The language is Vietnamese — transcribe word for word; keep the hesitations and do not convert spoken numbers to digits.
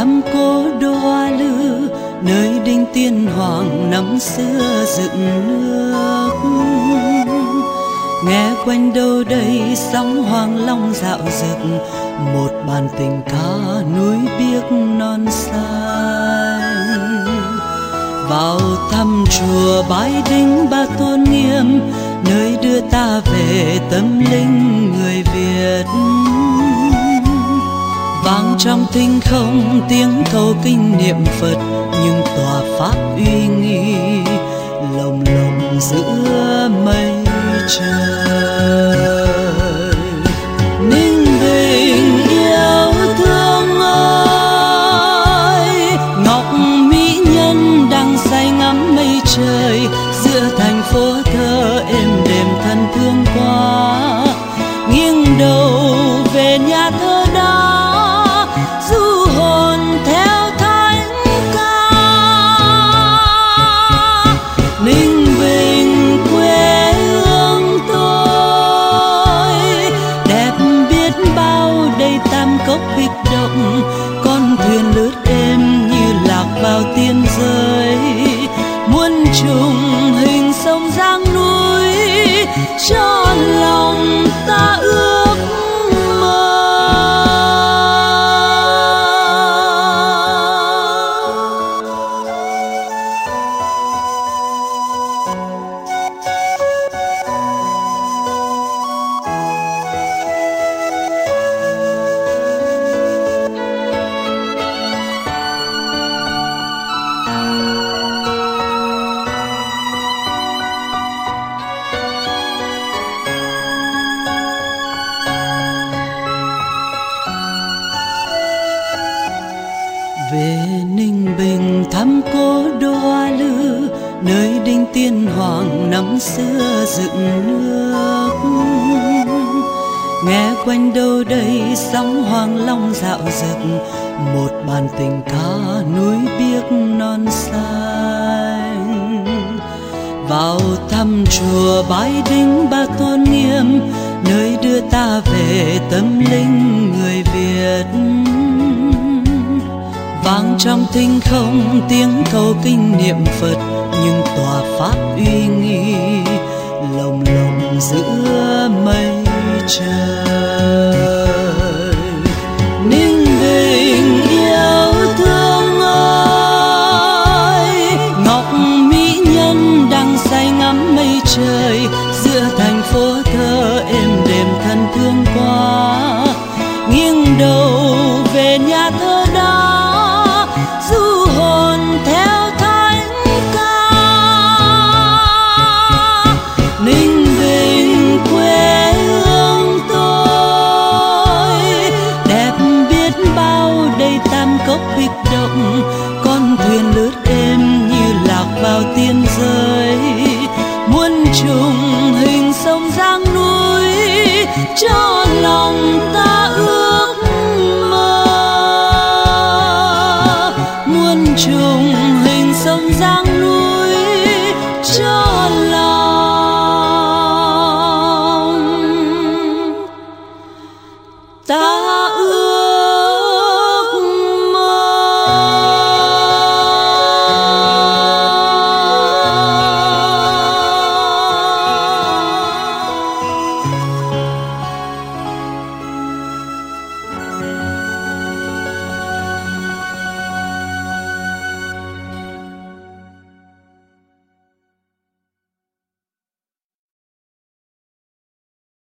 thăm cố đô Hoa Lư, nơi Đinh Tiên Hoàng năm xưa dựng nước. Nghe quanh đâu đây sóng Hoàng Long dạo dực, một bàn tình ca núi biếc non xanh. Vào thăm chùa Bái Đính Ba Tôn Nghiêm, nơi đưa ta về tâm linh người Việt. Vang trong thinh không tiếng thâu kinh niệm Phật, nhưng tòa pháp uy nghi lồng lộng giữa mây trời. Ninh Bình yêu thương ơi, ngọc mỹ nhân đang say ngắm mây trời, giữa thành phố thơ êm đềm thân thương quá. Nghiêng đầu về nhà thơ đó, du hồn theo thánh ca. Ninh Bình quê hương tôi, đẹp biết bao đây Tam Cốc bích động. Con thuyền lướt êm như lạc vào tiên giới, muôn trùng hình sông Giang núi, cho lòng ta ước mơ. Về Ninh Bình thăm cố đô Hoa Lư, nơi Đinh Tiên Hoàng năm xưa dựng nước. Nghe quanh đâu đây sóng Hoàng Long dạo dực, một bàn tình ca núi biếc non xanh. Vào thăm chùa Bái Đính Ba Tôn Nghiêm, nơi đưa ta về tâm linh người Việt. Vang trong thinh không tiếng thâu kinh niệm Phật, nhưng tòa pháp uy nghi lồng lộng giữa mây trời.